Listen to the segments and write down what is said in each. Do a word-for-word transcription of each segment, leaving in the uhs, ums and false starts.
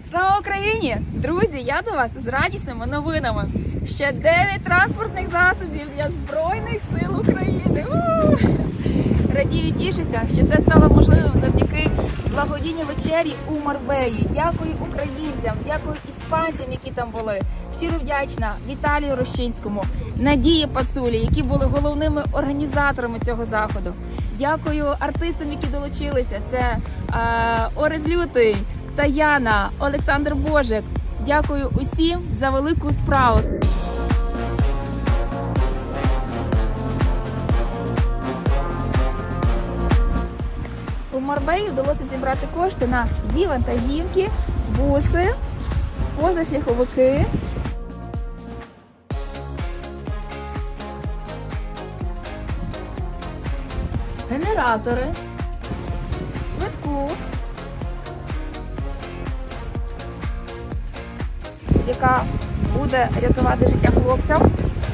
Слава Україні! Друзі, я до вас з радісними новинами. Ще дев'ять транспортних засобів для Збройних сил України. У-у-у! Радію, тішуся, що це стало можливим завдяки благодійній вечері у Марбеї. Дякую українцям, дякую іспанцям, які там були. Щиро вдячна Віталію Рощинському, Надії Пацулі, які були головними організаторами цього заходу. Дякую артистам, які долучилися. Це е, Орес Лютий, Таяна, Олександр Божик. Дякую усім за велику справу. У Марбеї вдалося зібрати кошти на дві вантажівки, буси, позашляховики, генератори, швидку, яка буде рятувати життя хлопцям,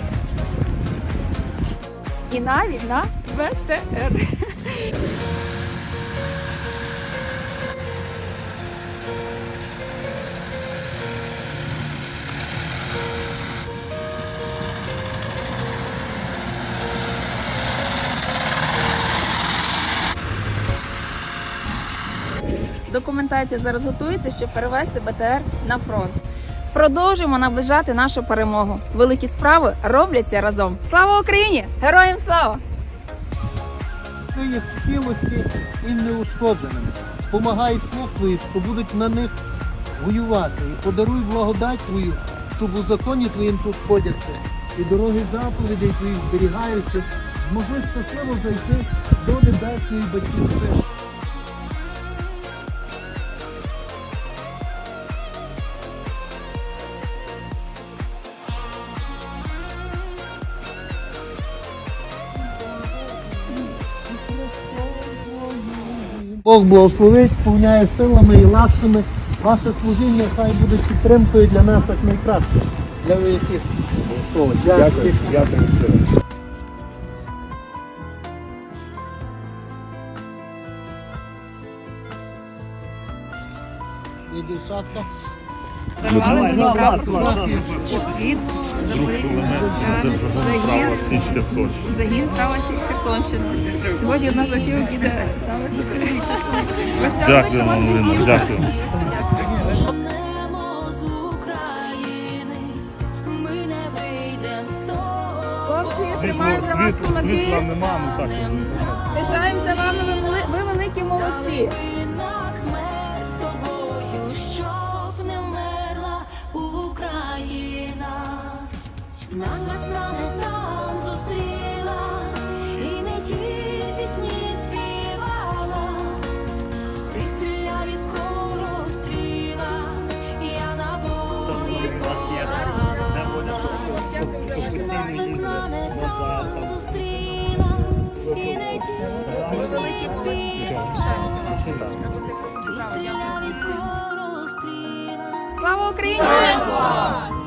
і навіть на ве те ер. Документація зараз готується, щоб перевести бе те ер на фронт. Продовжуємо наближати нашу перемогу. Великі справи робляться разом. Слава Україні! Героям слава! Їх в цілості і неушкодженими. Спомагай слуг твоїх, що будуть на них воювати. І подаруй благодать твою, щоб у законі твоїм тут ходяться. І дороги заповідей твоїх зберігаючи, змогли щасливо зайти до небесної батьківщини. Бог благословить, сповняє силами і ласками. Ваше служіння хай буде підтримкою для нас як найкраще. Для вояків. Дякую. Дякую. І дівчатка. Дарували мені прапор від загін права Херсонщини. Сьогодні одна з автівок їде саме туди. Дякую, Марина, дякую. Хлопці, тримаємо за вас кулаки. Світла нема, ну так. Пишаємося вами, ви, ви великі молодці. Нас весна не там зустріла, і не ті пісні співала, ти стріляв і скоро стріла, я на бої покарала. Нас весна не там зустріла, і не ті пісні співала, ти стріляв і скоро стріла. Слава Україні!